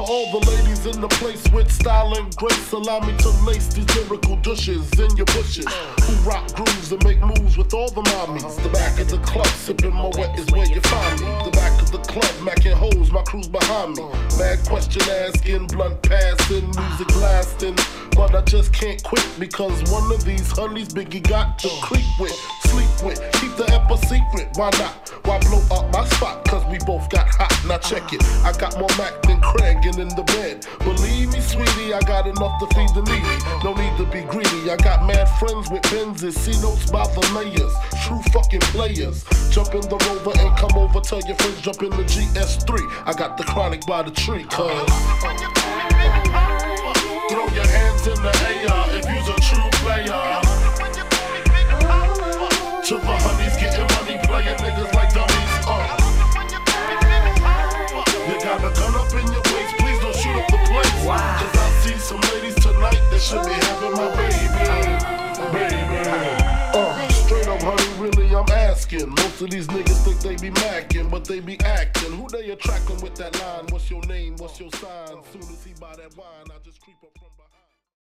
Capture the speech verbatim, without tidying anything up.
all the ladies in the place with style and grace, allow me to lace these lyrical douches in your bushes. Who rock grooves and make moves with all the mommies. The back of the club, sipping my wet is where you find me. The back of the club, macking hoes, my crew's behind me. Mad question asking, blunt passing, music lasting. But I just can't quit because one of these honeys Biggie got to creep with, sleep with, keep the ep a secret. Why not? Why blow up my spot? Cause we both got hot. Now check it. I got more Mac than Craig and in the bed. Believe me, sweetie, I got enough to feed the needy. No need to be greedy. I got mad friends with Benzes, C-notes by the layers. True fucking players. Jump in the Rover and come over. Tell your friends jump in the G S three. I got the chronic by the tree, cuz. Throw your hands in the air if you's a true player. To the honeys getting money, playing niggas like dummies. Uh. You got a gun up in your waist, please don't shoot up the place. Wow. Cause I see some ladies tonight that should be having my baby, baby. Uh, straight up honey, really I'm asking. Most of these niggas think they be macking, but they be acting. Who they attracting with that line? What's your name? What's your sign? Soon as he buy that wine, I just creep up from behind.